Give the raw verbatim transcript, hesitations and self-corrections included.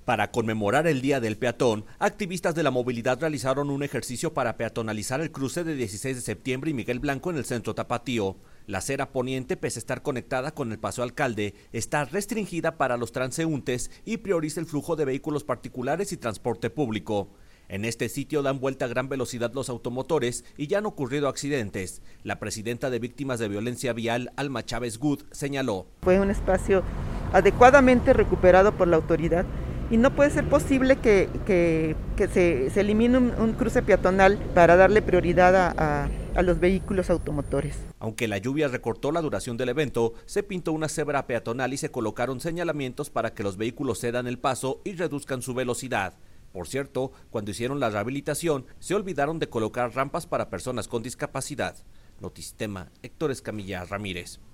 Para conmemorar el Día del Peatón, activistas de la movilidad realizaron un ejercicio para peatonalizar el cruce de dieciséis de septiembre y Miguel Blanco en el centro tapatío. La acera poniente, pese a estar conectada con el Paso Alcalde, está restringida para los transeúntes y prioriza el flujo de vehículos particulares y transporte público. En este sitio dan vuelta a gran velocidad los automotores y ya han ocurrido accidentes. La presidenta de Víctimas de Violencia Vial, Alma Chávez Good, señaló: Fue un espacio adecuadamente recuperado por la autoridad y no puede ser posible que, que, que se, se elimine un, un cruce peatonal para darle prioridad a, a, a los vehículos automotores. Aunque la lluvia recortó la duración del evento, se pintó una cebra peatonal y se colocaron señalamientos para que los vehículos cedan el paso y reduzcan su velocidad. Por cierto, cuando hicieron la rehabilitación, se olvidaron de colocar rampas para personas con discapacidad. Notisistema, Héctor Escamilla Ramírez.